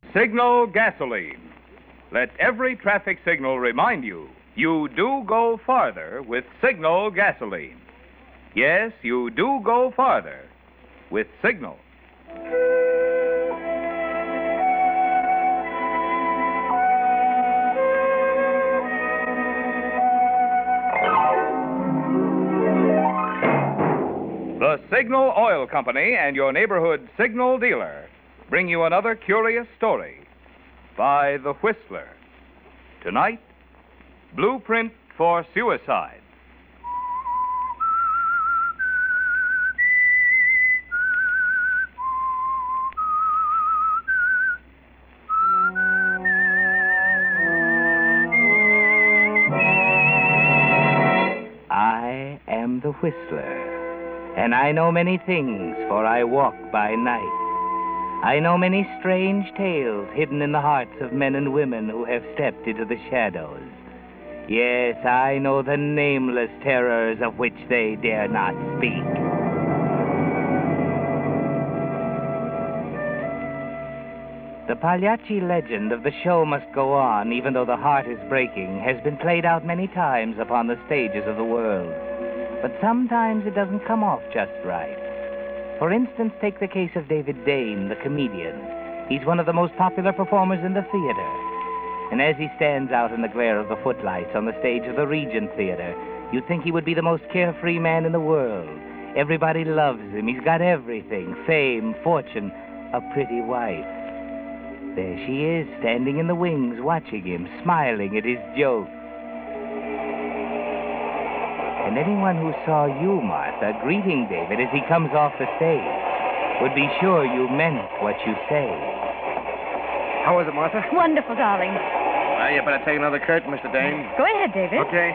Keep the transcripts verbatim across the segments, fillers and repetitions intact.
Signal gasoline. Let every traffic signal remind you, you do go farther with Signal gasoline. Yes, you do go farther with Signal. The Signal Oil Company and your neighborhood Signal dealer bring you another curious story by The Whistler. Tonight, Blueprint for Suicide. I am the Whistler, and I know many things, for I walk by night. I know many strange tales hidden in the hearts of men and women who have stepped into the shadows. Yes, I know the nameless terrors of which they dare not speak. The Pagliacci legend of the show must go on, even though the heart is breaking, has been played out many times upon the stages of the world. But sometimes it doesn't come off just right. For instance, take the case of David Dane, the comedian. He's one of the most popular performers in the theater. And as he stands out in the glare of the footlights on the stage of the Regent Theater, you'd think he would be the most carefree man in the world. Everybody loves him. He's got everything: fame, fortune, a pretty wife. There she is, standing in the wings, watching him, smiling at his joke. And anyone who saw you, Martha, greeting David as he comes off the stage would be sure you meant what you say. How was it, Martha? Wonderful, darling. Well, you better take another curtain, Mister Dane. Go ahead, David. Okay.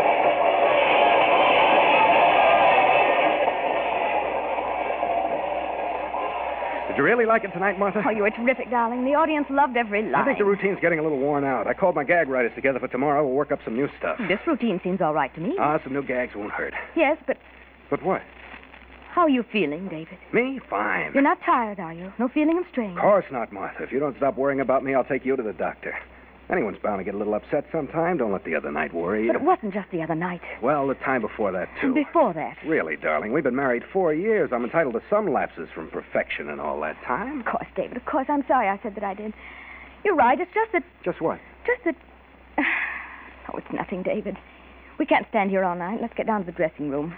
Did you really like it tonight, Martha? Oh, you were terrific, darling. The audience loved every line. I think the routine's getting a little worn out. I called my gag writers together for tomorrow. We'll work up some new stuff. This routine seems all right to me. Ah, some new gags won't hurt. Yes, but But what? how are you feeling, David? Me? Fine. You're not tired, are you? No feeling of strain? Of course not, Martha. If you don't stop worrying about me, I'll take you to the doctor. Anyone's bound to get a little upset sometime. Don't let the other night worry you. But it wasn't just the other night. Well, the time before that, too. And before that. Really, darling, we've been married four years. I'm entitled to some lapses from perfection and all that time. Of course, David, of course. I'm sorry I said that I did. You're right. It's just that... Just what? Just that... Oh, it's nothing, David. We can't stand here all night. Let's get down to the dressing room.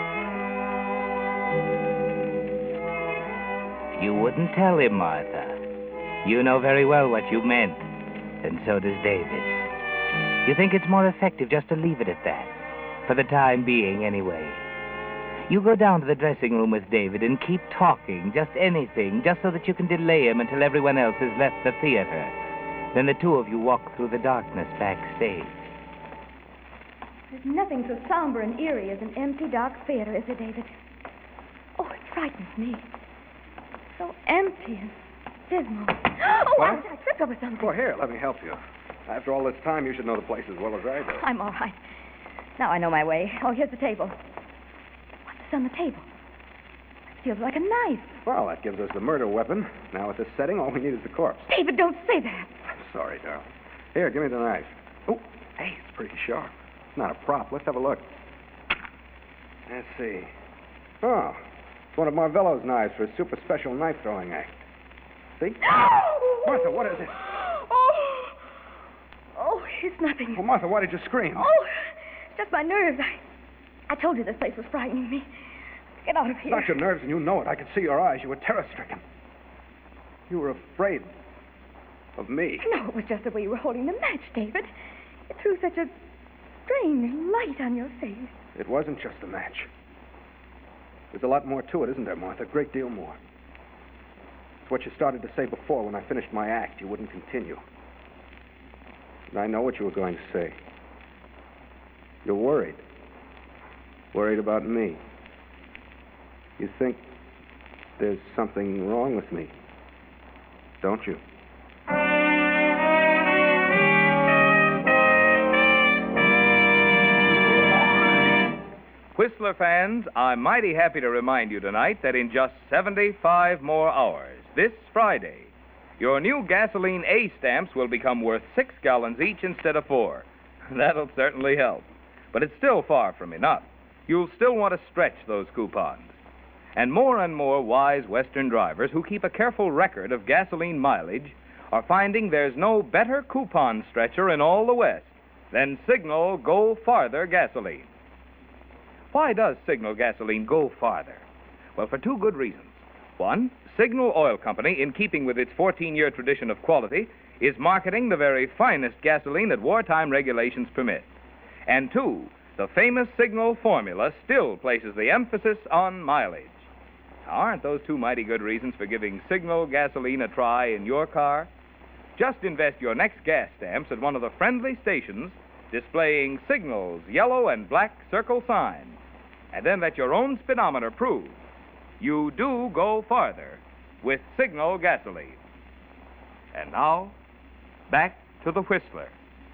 You wouldn't tell him, Martha. You know very well what you meant, and so does David. You think it's more effective just to leave it at that, for the time being, anyway. You go down to the dressing room with David and keep talking, just anything, just so that you can delay him until everyone else has left the theater. Then the two of you walk through the darkness backstage. There's nothing so somber and eerie as an empty, dark theater, is there, David? Oh, it frightens me. So empty and dismal. Oh, What? I, I tripped over something. Well, here, let me help you. After all this time, you should know the place as well as I do. I'm all right. Now I know my way. Oh, here's the table. What's this on the table? It feels like a knife. Well, that gives us the murder weapon. Now, at this setting, all we need is the corpse. David, don't say that. I'm sorry, darling. Here, give me the knife. Oh, hey, it's pretty sharp. It's not a prop. Let's have a look. Let's see. Oh, it's one of Marvello's knives for a super special knife throwing act. See? Martha, what is it? Oh, oh, it's nothing. Well, Martha, why did you scream? Oh, it's just my nerves. I, I told you this place was frightening me. Get out of It's here. not your nerves, and you know it. I could see your eyes. You were terror-stricken. You were afraid of me. No, it was just the way you were holding the match, David. It threw such a strange light on your face. It wasn't just a match. There's a lot more to it, isn't there, Martha? A great deal more. It's what you started to say before when I finished my act. You wouldn't continue. And I know what you were going to say. You're worried. Worried about me. You think there's something wrong with me, don't you? Whistler fans, I'm mighty happy to remind you tonight that in just seventy-five more hours, this Friday, Your new gasoline A stamps will become worth six gallons each instead of four. That'll certainly help. But it's still far from enough. You'll still want to stretch those coupons. And more and more wise Western drivers who keep a careful record of gasoline mileage are finding there's no better coupon stretcher in all the West than Signal Go Farther gasoline. Why does Signal gasoline go farther? Well, for two good reasons. One, Signal Oil Company, in keeping with its fourteen-year tradition of quality, is marketing the very finest gasoline that wartime regulations permit. And two, the famous Signal formula still places the emphasis on mileage. Now, aren't those two mighty good reasons for giving Signal gasoline a try in your car? Just invest your next gas stamps at one of the friendly stations displaying Signal's yellow and black circle sign, and then let your own speedometer prove you do go farther with Signal gasoline. And now, back to the Whistler.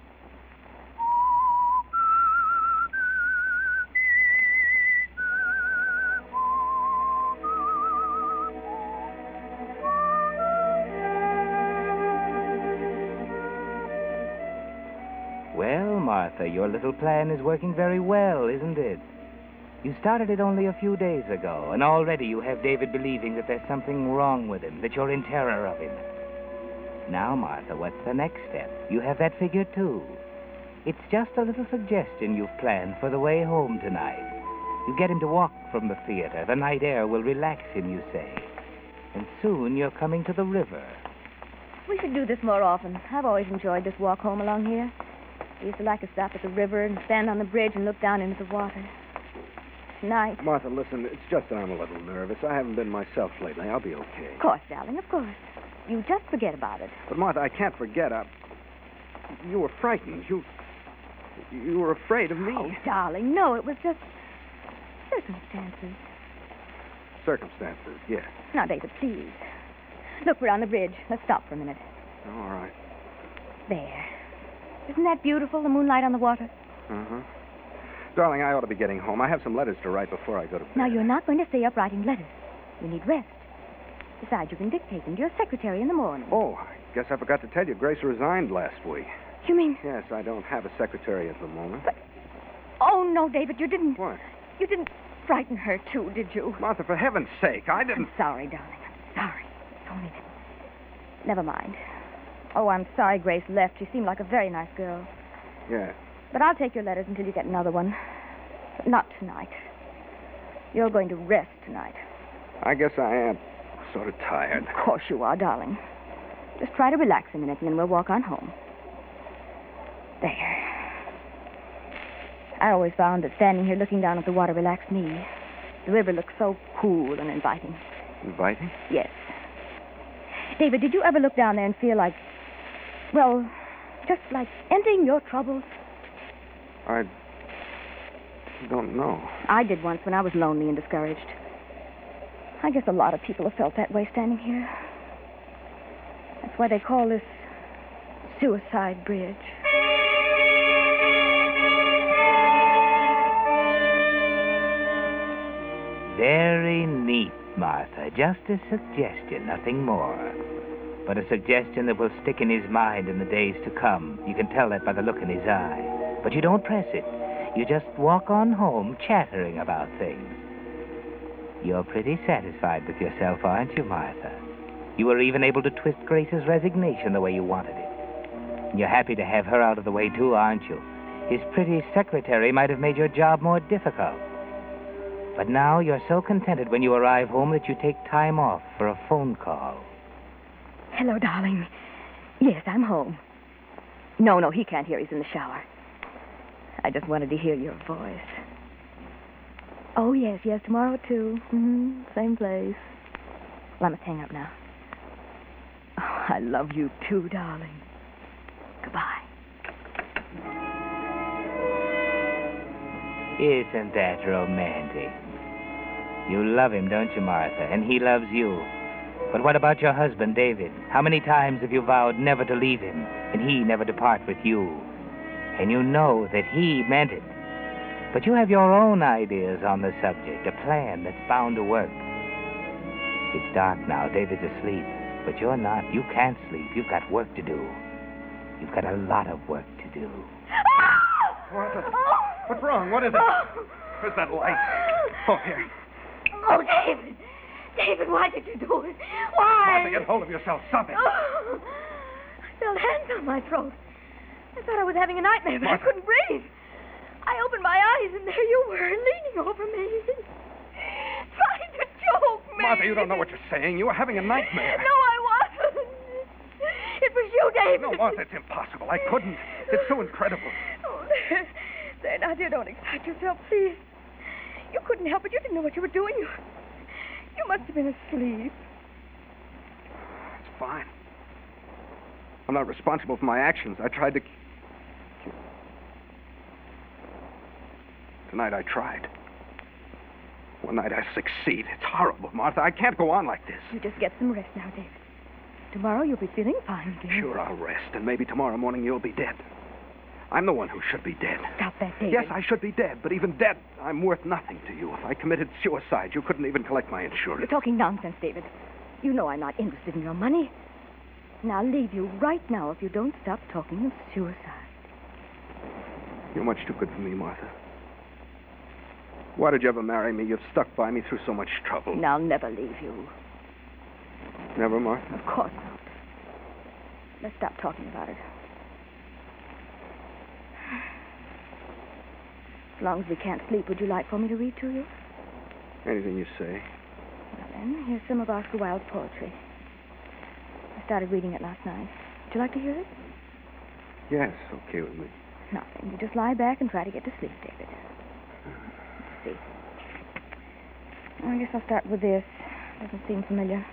Well, Martha, your little plan is working very well, isn't it? You started it only a few days ago, and already you have David believing that there's something wrong with him, that you're in terror of him. Now, Martha, what's the next step? You have that figure, too. It's just a little suggestion you've planned for the way home tonight. You get him to walk from the theater. The night air will relax him, you say. And soon you're coming to the river. We should do this more often. I've always enjoyed this walk home along here. I used to like to stop at the river and stand on the bridge and look down into the water. Tonight... Martha, listen, it's just that I'm a little nervous. I haven't been myself lately. I'll be okay. Of course, darling, of course. You just forget about it. But, Martha, I can't forget. I... You were frightened. You... You were afraid of me. Oh, darling, no, it was just circumstances. Circumstances, yes. Now, David, please. Look, we're on the bridge. Let's stop for a minute. All right. There. Isn't that beautiful, the moonlight on the water? Uh-huh. Darling, I ought to be getting home. I have some letters to write before I go to bed. Now, you're not going to stay up writing letters. You need rest. Besides, you can dictate them to your secretary in the morning. Oh, I guess I forgot to tell you. Grace resigned last week. You mean... Yes, I don't have a secretary at the moment. But... Oh, no, David, you didn't... What? You didn't frighten her, too, did you? Martha, for heaven's sake, I didn't... I'm sorry, darling. I'm sorry. Don't mean it. Never mind. Oh, I'm sorry Grace left. She seemed like a very nice girl. Yeah. But I'll take your letters until you get another one. But not tonight. You're going to rest tonight. I guess I am sort of tired. Of course you are, darling. Just try to relax a minute, and then we'll walk on home. There. I always found that standing here looking down at the water relaxed me. The river looks so cool and inviting. Inviting? Yes. David, did you ever look down there and feel like, well, just like ending your troubles? I don't know. I did once when I was lonely and discouraged. I guess a lot of people have felt that way standing here. That's why they call this Suicide Bridge. Very neat, Martha. Just a suggestion, nothing more. But a suggestion that will stick in his mind in the days to come. You can tell that by the look in his eye. But you don't press it. You just walk on home chattering about things. You're pretty satisfied with yourself, aren't you, Martha? You were even able to twist Grace's resignation the way you wanted it. And you're happy to have her out of the way, too, aren't you? His pretty secretary might have made your job more difficult. But now you're so contented when you arrive home that you take time off for a phone call. Hello, darling. Yes, I'm home. No, no, he can't hear. He's in the shower. I just wanted to hear your voice. Oh, yes, yes, tomorrow, too. Mm-hmm, same place. Well, I must hang up now. Oh, I love you, too, darling. Goodbye. Isn't that romantic? You love him, don't you, Martha? And he loves you. But what about your husband, David? How many times have you vowed never to leave him, and he never to part with you? And you know that he meant it. But you have your own ideas on the subject, a plan that's bound to work. It's dark now. David's asleep. But you're not. You can't sleep. You've got work to do. You've got a lot of work to do. Martha, what's wrong? What is it? Where's that light? Oh, here. Oh, David. David, why did you do it? Why? Martha, get hold of yourself. Stop it. Oh, I felt hands on my throat. I thought I was having a nightmare, but Martha. I couldn't breathe. I opened my eyes, and there you were, leaning over me. Trying to choke me. Martha, you don't know what you're saying. You were having a nightmare. No, I wasn't. It was you, David. No, Martha, it's impossible. I couldn't. It's so incredible. Oh, there. There, now, dear, don't excite yourself, please. You couldn't help it. You didn't know what you were doing. You, you must have been asleep. It's fine. I'm not responsible for my actions. I tried to... Tonight I tried. One night I succeed. It's horrible, Martha. I can't go on like this. You just get some rest now, David. Tomorrow you'll be feeling fine again. Sure, I'll rest, and maybe tomorrow morning you'll be dead. I'm the one who should be dead. Stop that, David. Yes, I should be dead, but even dead, I'm worth nothing to you. If I committed suicide, you couldn't even collect my insurance. You're talking nonsense, David. You know I'm not interested in your money. And I'll leave you right now if you don't stop talking of suicide. You're much too good for me, Martha. Why did you ever marry me? You've stuck by me through so much trouble. And I'll never leave you. Never, Martha? Of course not. Let's stop talking about it. As long as we can't sleep, would you like for me to read to you? Anything you say. Well, then, here's some of Oscar Wilde's poetry. I started reading it last night. Would you like to hear it? Yes, okay with me. Nothing. You just lie back and try to get to sleep, David. Let's see. I guess I'll start with this. Doesn't seem familiar.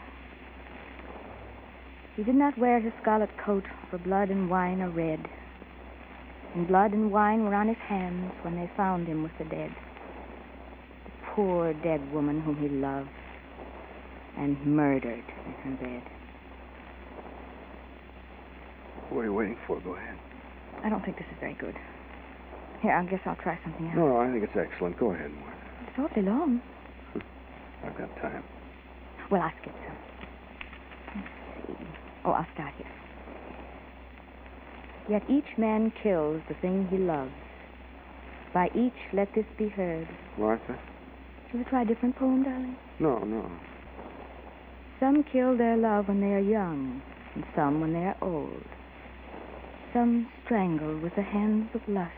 He did not wear his scarlet coat, for blood and wine are red. And blood and wine were on his hands when they found him with the dead. The poor dead woman whom he loved and murdered in her bed. What are you waiting for? Go ahead. I don't think this is very good. Here, I guess I'll try something else. No, I think it's excellent. Go ahead, Martha. It's awfully long. I've got time. Well, I'll skip some. Let's see. Oh, I'll start here. Yet each man kills the thing he loves. By each let this be heard. Martha? Shall we try a different poem, darling? No, no. Some kill their love when they are young, and some when they are old. Some strangle with the hands of lust.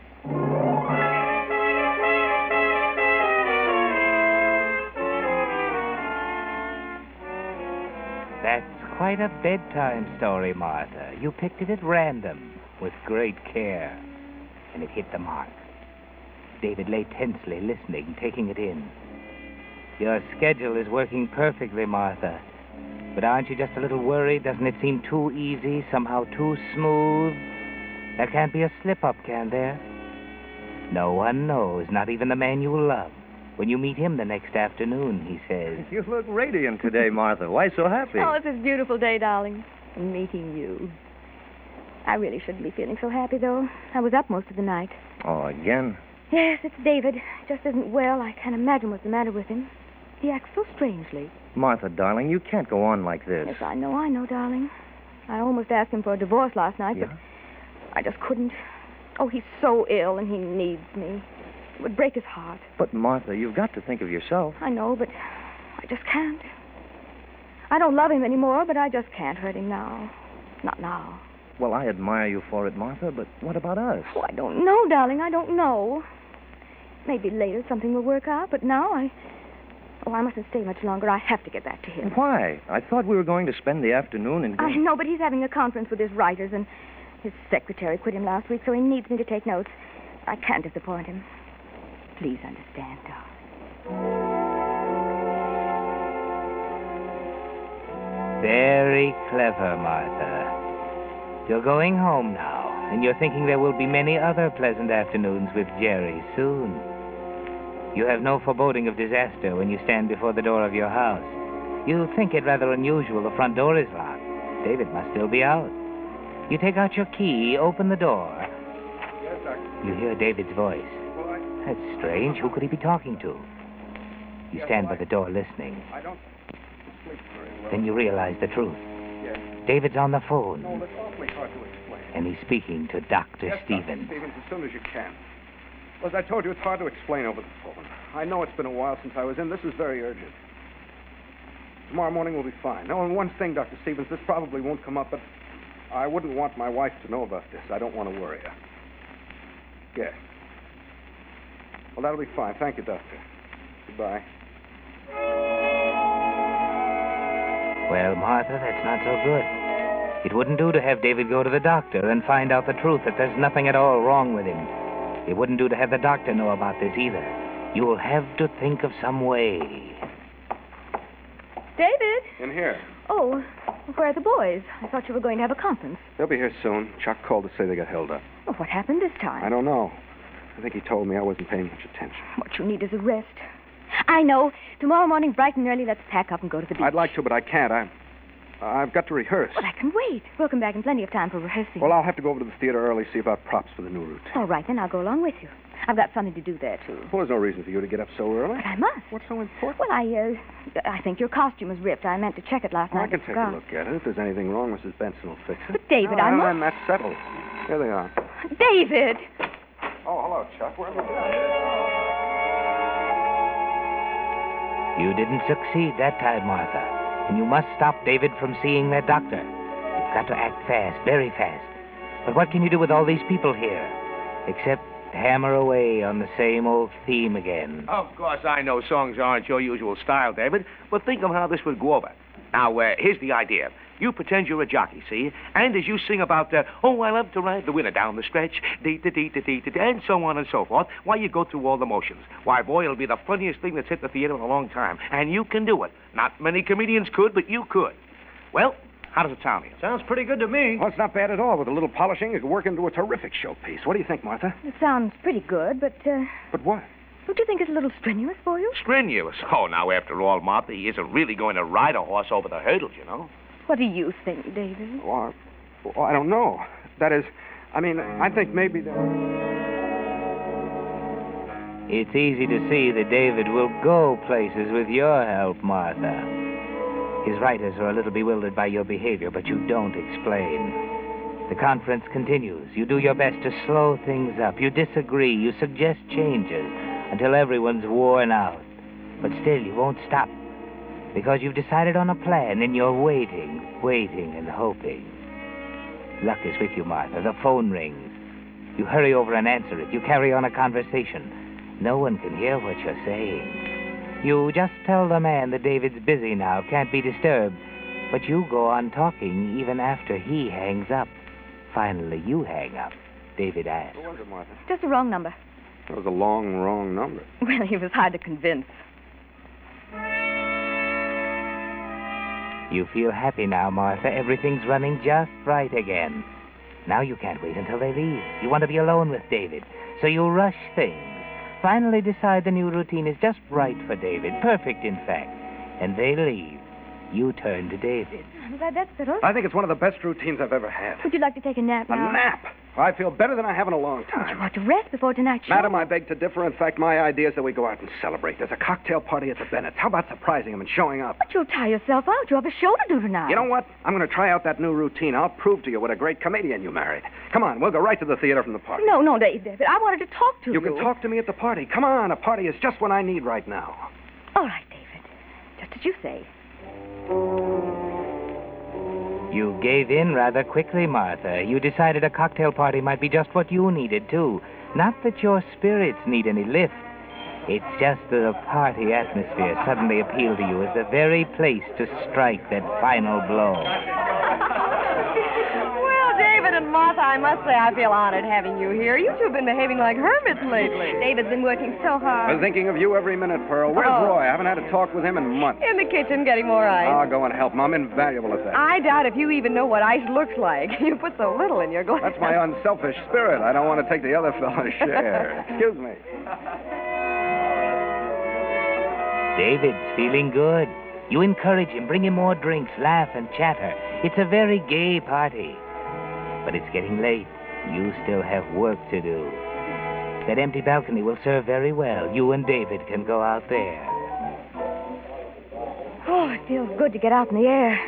That's quite a bedtime story, Martha. You picked it at random, with great care, and it hit the mark. David lay tensely listening, taking it in. Your schedule is working perfectly, Martha. But aren't you just a little worried? Doesn't it seem too easy, somehow too smooth? There can't be a slip-up, can there? No one knows, not even the man you love. When you meet him the next afternoon, he says... You look radiant today, Martha. Why so happy? Oh, it's this beautiful day, darling. And meeting you. I really shouldn't be feeling so happy, though. I was up most of the night. Oh, again? Yes, it's David. Just isn't well. I can't imagine what's the matter with him. He acts so strangely. Martha, darling, you can't go on like this. Yes, I know, I know, darling. I almost asked him for a divorce last night, Yeah? but I just couldn't. Oh, he's so ill, and he needs me. It would break his heart. But, Martha, you've got to think of yourself. I know, but I just can't. I don't love him anymore, but I just can't hurt him now. Not now. Well, I admire you for it, Martha, but what about us? Oh, I don't know, darling. I don't know. Maybe later something will work out, but now I... Oh, I mustn't stay much longer. I have to get back to him. Why? I thought we were going to spend the afternoon in... I know, but he's having a conference with his writers, and his secretary quit him last week, so he needs me to take notes. I can't disappoint him. Please understand, darling. Very clever, Martha. You're going home now, and you're thinking there will be many other pleasant afternoons with Jerry soon. You have no foreboding of disaster when you stand before the door of your house. You think it rather unusual the front door is locked. David must still be out. You take out your key, open the door. Yes, Doctor. You hear David's voice. Well, I... That's strange. Who could he be talking to? You Yes, stand well, by the door listening. I don't sleep very well. Then you realize the truth. Yes. David's on the phone, No, that's awfully hard to explain. and he's speaking to Doctor Yes, Stevens. Doctor Stevens, as soon as you can. Well, as I told you, it's hard to explain over the phone. I know it's been a while since I was in. This is very urgent. Tomorrow morning will be fine. Oh, and one thing, Doctor Stevens, this probably won't come up, but I wouldn't want my wife to know about this. I don't want to worry her. Yes. Well, that'll be fine. Thank you, Doctor. Goodbye. Well, Martha, that's not so good. It wouldn't do to have David go to the doctor and find out the truth that there's nothing at all wrong with him. It wouldn't do to have the doctor know about this either. You'll have to think of some way. David? In here. Oh, where are the boys? I thought you were going to have a conference. They'll be here soon. Chuck called to say they got held up. Well, what happened this time? I don't know. I think he told me I wasn't paying much attention. What you need is a rest. I know. Tomorrow morning, bright and early, let's pack up and go to the beach. I'd like to, but I can't. I, I've got to rehearse. Well, I can wait. We'll come back in plenty of time for rehearsing. Well, I'll have to go over to the theater early, see about props for the new routine. All right, then I'll go along with you. I've got something to do there, too. Well, there's no reason for you to get up so early. But I must. What's so important? Well, I, uh, I think your costume was ripped. I meant to check it last Well, night. I can but take forgot. a look at it. If there's anything wrong, Missus Benson will fix it. But, David, I Well, must... then that's settled. Here they are. David! Oh, hello, Chuck. Where am I? You didn't succeed that time, Martha. And you must stop David from seeing that doctor. You've got to act fast, very fast. But what can you do with all these people here? Except hammer away on the same old theme again. Of course, I know songs aren't your usual style, David, but think of how this would go over. Now, uh, here's the idea. You pretend you're a jockey, see? And as you sing about, uh, oh, I love to ride the winner down the stretch, dee-da-dee-da-dee-da, and so on and so forth, why, you go through all the motions. Why, boy, it'll be the funniest thing that's hit the theater in a long time. And you can do it. Not many comedians could, but you could. Well, how does it sound to you? Sounds pretty good to me. Well, it's not bad at all. With a little polishing, it could work into a terrific showpiece. What do you think, Martha? It sounds pretty good, but, uh, But what? don't you think it's a little strenuous for you? Strenuous. Oh, now, after all, Martha, he isn't really going to ride a horse over the hurdles, you know. What do you think, David? Well, I, well, I don't know. That is, I mean, I think maybe that... It's easy to see that David will go places with your help, Martha. His writers are a little bewildered by your behavior, but you don't explain. The conference continues. You do your best to slow things up. You disagree. You suggest changes until everyone's worn out. But still, you won't stop. Because you've decided on a plan, and you're waiting, waiting, and hoping. Luck is with you, Martha. The phone rings. You hurry over and answer it. You carry on a conversation. No one can hear what you're saying. You just tell the man that David's busy now, can't be disturbed. But you go on talking even after he hangs up. Finally, you hang up. David asks. What was it, Martha? Just the wrong number. That was a long, wrong number. Well, he was hard to convince. You feel happy now, Martha. Everything's running just right again. Now you can't wait until they leave. You want to be alone with David, so you rush things. Finally decide the new routine is just right for David. Perfect, in fact. And they leave. You turn to David. I'm glad that's settled. I think it's one of the best routines I've ever had. Would you like to take a nap A now? nap? I feel better than I have in a long But you time. ought to rest before tonight's show. Madam, I beg to differ. In fact, my idea is that we go out and celebrate. There's a cocktail party at the Bennett's. How about surprising him and showing up? But you'll tire yourself out. You have a show to do tonight. You know what? I'm going to try out that new routine. I'll prove to you what a great comedian you married. Come on, we'll go right to the theater from the party. No, no, Dave, David. I wanted to talk to you. You can talk to me at the party. Come on, a party is just what I need right now. All right, David. Just as you say. You gave in rather quickly, Martha. You decided a cocktail party might be just what you needed, too. Not that your spirits need any lift. It's just that a party atmosphere suddenly appealed to you as the very place to strike that final blow. Well, David and Martha, I must say I feel honored having you here. You two have been behaving like hermits lately. David's been working so I'm hard. thinking of you every minute, Pearl. Where's Oh. Roy? I haven't had a talk with him in months. In the kitchen getting more ice. I'll go and help him. I'm invaluable at that. I doubt if you even know what ice looks like. You put so little in your glass. That's my unselfish spirit. I don't want to take the other fellow's share. Excuse me. David's feeling good. You encourage him, bring him more drinks, laugh and chatter. It's a very gay party. But it's getting late. You still have work to do. That empty balcony will serve very well. You and David can go out there. Oh, it feels good to get out in the air.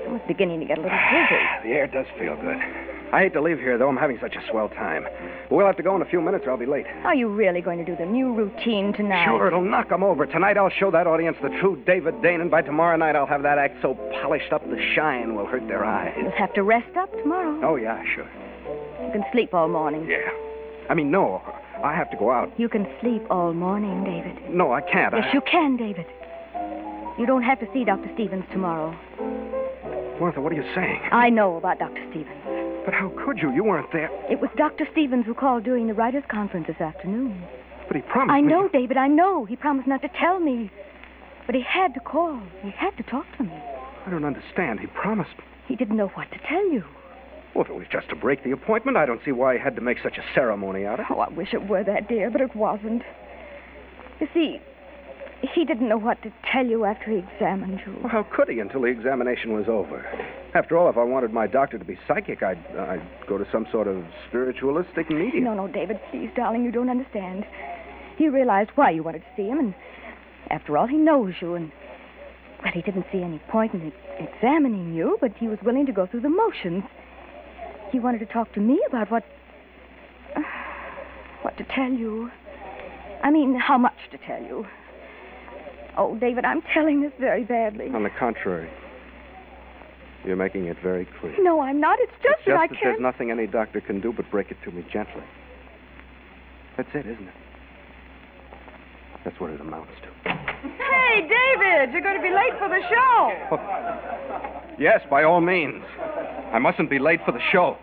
I was beginning to get a little dizzy. The air does feel good. I hate to leave here, though. I'm having such a swell time. But we'll have to go in a few minutes or I'll be late. Are you really going to do the new routine tonight? Sure, it'll knock 'em over. Tonight I'll show that audience the true David Dane, and by tomorrow night I'll have that act so polished up the shine will hurt their eyes. You'll have to rest up tomorrow. Oh, yeah, sure. You can sleep all morning. Yeah. I mean, no. I have to go out. You can sleep all morning, David. No, I can't. Yes, I... you can, David. You don't have to see Doctor Stevens tomorrow. Martha, what are you saying? I know about Doctor Stevens. But how could you? You weren't there. It was Doctor Stevens who called during the writers' conference this afternoon. But he promised I me... know, David, I know. He promised not to tell me. But he had to call. He had to talk to me. I don't understand. He promised me. He didn't know what to tell you. Well, if it was just to break the appointment, I don't see why he had to make such a ceremony out of it. Oh, I wish it were that, dear, but it wasn't. You see, he didn't know what to tell you after he examined you. Well, how could he until the examination was over? After all, if I wanted my doctor to be psychic, I'd, I'd go to some sort of spiritualistic medium. No, no, David, please, darling, you don't understand. He realized why you wanted to see him, and after all, he knows you, and, well, he didn't see any point in ex- examining you, but he was willing to go through the motions. He wanted to talk to me about what... Uh, what to tell you. I mean, how much to tell you. Oh, David, I'm telling this very badly. On the contrary, you're making it very clear. No, I'm not. It's just it's that just I that can't... there's nothing any doctor can do but break it to me gently. That's it, isn't it? That's what it amounts to. Hey, David, you're going to be late for the show. Oh. Yes, by all means. I mustn't be late for the show.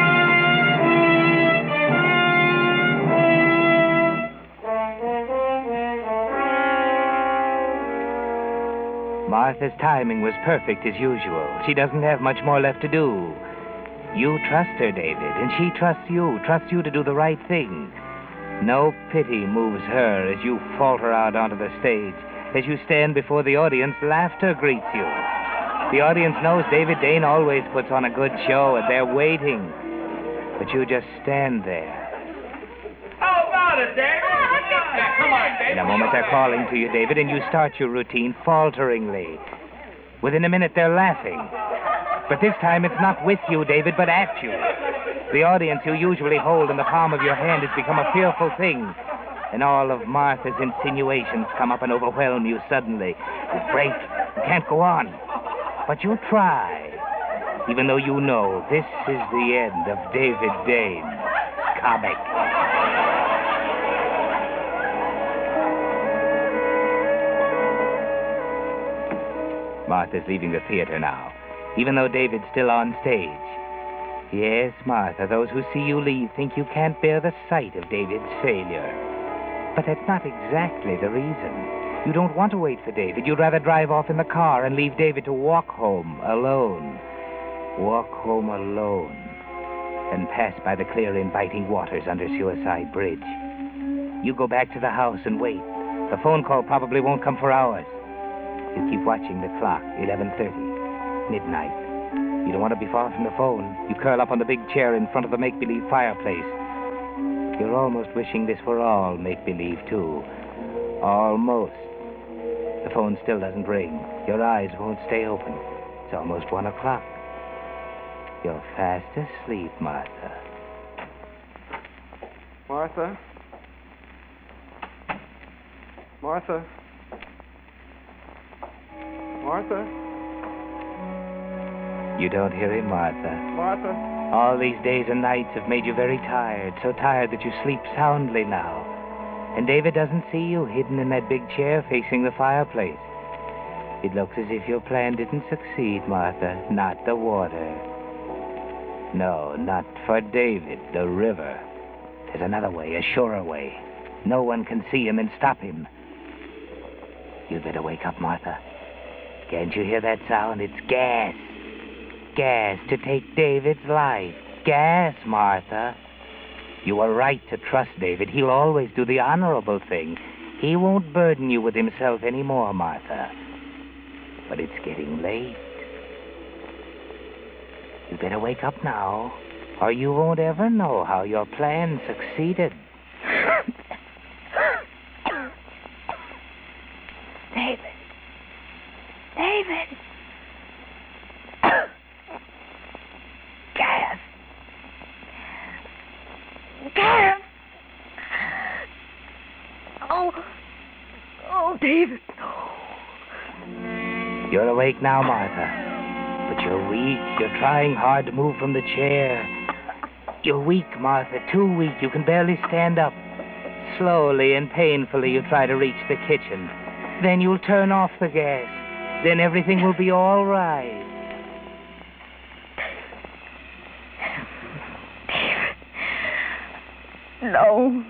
Martha's timing was perfect as usual. She doesn't have much more left to do. You trust her, David, and she trusts you, trusts you to do the right thing. No pity moves her as you falter out onto the stage. As you stand before the audience, laughter greets you. The audience knows David Dane always puts on a good show, and they're waiting. But you just stand there. How about it, David? Yeah, come on, David. In a moment, they're calling to you, David, and you start your routine falteringly. Within a minute, they're laughing. But this time, it's not with you, David, but at you. The audience you usually hold in the palm of your hand has become a fearful thing. And all of Martha's insinuations come up and overwhelm you suddenly. You break. You can't go on. But you try. Even though you know this is the end of David Dane's comic. Martha's leaving the theater now, even though David's still on stage. Yes, Martha, those who see you leave think you can't bear the sight of David's failure. But that's not exactly the reason. You don't want to wait for David. You'd rather drive off in the car and leave David to walk home alone. Walk home alone. And pass by the clear, inviting waters under Suicide Bridge. You go back to the house and wait. The phone call probably won't come for hours. You keep watching the clock, eleven thirty, midnight. You don't want to be far from the phone. You curl up on the big chair in front of the make-believe fireplace. You're almost wishing this were all make-believe, too. Almost. The phone still doesn't ring. Your eyes won't stay open. It's almost one o'clock. You're fast asleep, Martha. Martha? Martha? Martha? You don't hear him, Martha. Martha? All these days and nights have made you very tired, so tired that you sleep soundly now. And David doesn't see you hidden in that big chair facing the fireplace. It looks as if your plan didn't succeed, Martha. Not the water. No, not for David, the river. There's another way, a surer way. No one can see him and stop him. You'd better wake up, Martha. Can't you hear that sound? It's gas. Gas to take David's life. Gas, Martha. You were right to trust David. He'll always do the honorable thing. He won't burden you with himself anymore, Martha. But it's getting late. You better wake up now, or you won't ever know how your plan succeeded. David. David. David. You're awake now, Martha. But you're weak. You're trying hard to move from the chair. You're weak, Martha. Too weak. You can barely stand up. Slowly and painfully you try to reach the kitchen. Then you'll turn off the gas. Then everything will be all right. No.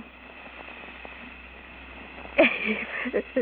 David.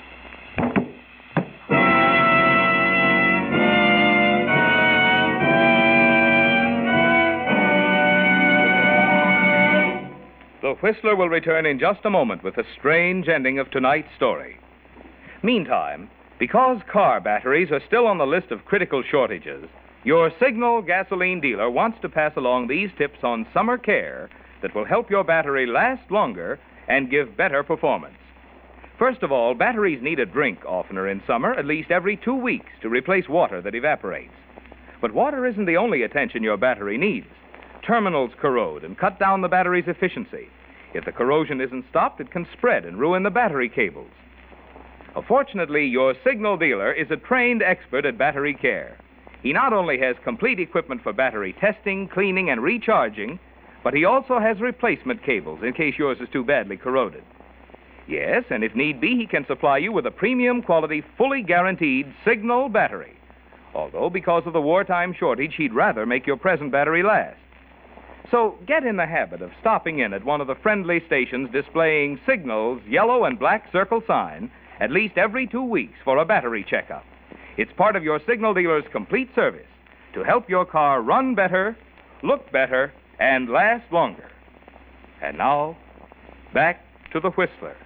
The Whistler will return in just a moment with the strange ending of tonight's story. Meantime, because car batteries are still on the list of critical shortages, your Signal gasoline dealer wants to pass along these tips on summer care that will help your battery last longer and give better performance. First of all, batteries need a drink oftener in summer, at least every two weeks, to replace water that evaporates. But water isn't the only attention your battery needs. Terminals corrode and cut down the battery's efficiency. If the corrosion isn't stopped, it can spread and ruin the battery cables. Fortunately, your Signal dealer is a trained expert at battery care. He not only has complete equipment for battery testing, cleaning, and recharging, but he also has replacement cables in case yours is too badly corroded. Yes, and if need be, he can supply you with a premium quality, fully guaranteed Signal battery. Although, because of the wartime shortage, he'd rather make your present battery last. So get in the habit of stopping in at one of the friendly stations displaying Signal's yellow and black circle sign at least every two weeks for a battery checkup. It's part of your Signal dealer's complete service to help your car run better, look better, and last longer. And now, back to the Whistler.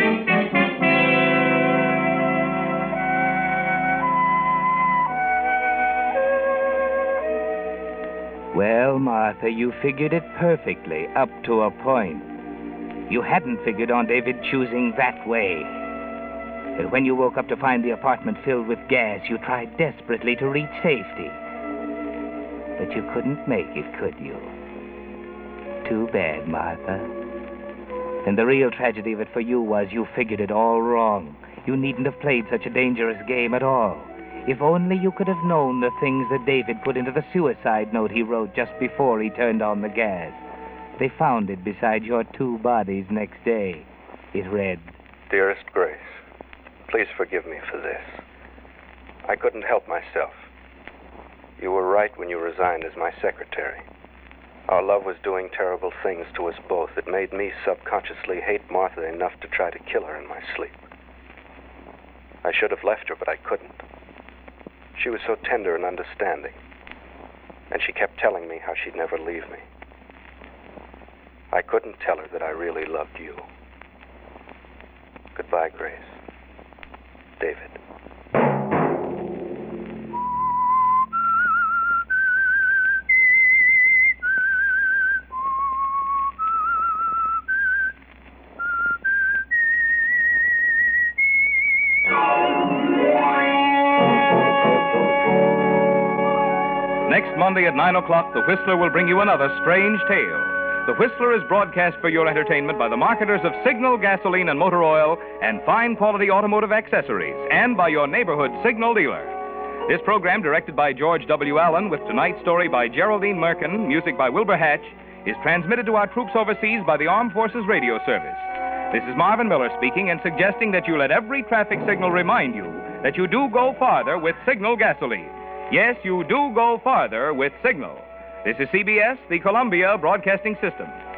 Well, Martha, you figured it perfectly, up to a point. You hadn't figured on David choosing that way. But when you woke up to find the apartment filled with gas, you tried desperately to reach safety. But you couldn't make it, could you? Too bad, Martha. And the real tragedy of it for you was you figured it all wrong. You needn't have played such a dangerous game at all. If only you could have known the things that David put into the suicide note he wrote just before he turned on the gas. They found it beside your two bodies next day. It read, Dearest Grace, please forgive me for this. I couldn't help myself. You were right when you resigned as my secretary. Our love was doing terrible things to us both. It made me subconsciously hate Martha enough to try to kill her in my sleep. I should have left her, but I couldn't. She was so tender and understanding, and she kept telling me how she'd never leave me. I couldn't tell her that I really loved you. Goodbye, Grace. David. Next Monday at nine o'clock, The Whistler will bring you another strange tale. The Whistler is broadcast for your entertainment by the marketers of Signal gasoline and motor oil and fine quality automotive accessories, and by your neighborhood Signal dealer. This program, directed by George W. Allen, with tonight's story by Geraldine Merkin, music by Wilbur Hatch, is transmitted to our troops overseas by the Armed Forces Radio Service. This is Marvin Miller speaking and suggesting that you let every traffic signal remind you that you do go farther with Signal gasoline. Yes, you do go farther with Signal. This is C B S, the Columbia Broadcasting System.